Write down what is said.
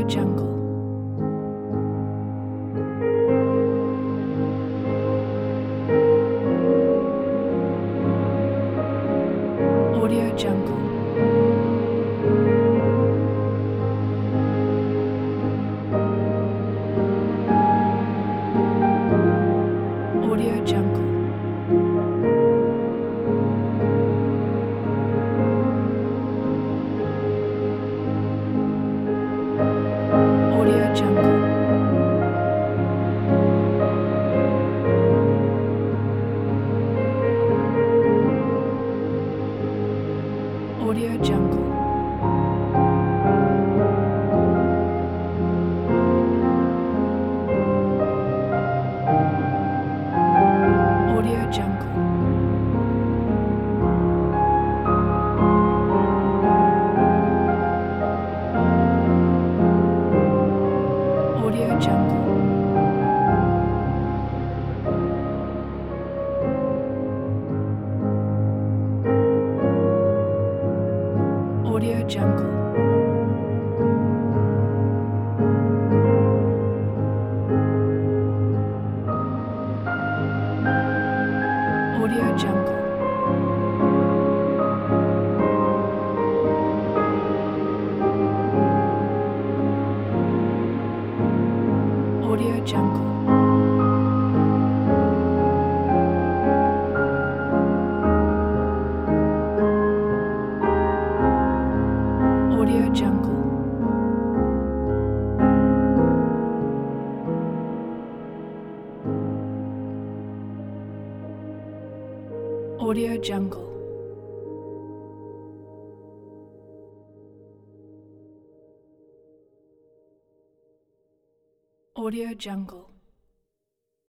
Jungle. Audio Jungle. Audio Jungle. Audio Jungle. Audio Jungle. Audio Jungle. Audio Jungle. Audio Jungle. Audio Jungle. Audio Jungle. Audio Jungle. Audio Jungle. Audio Jungle.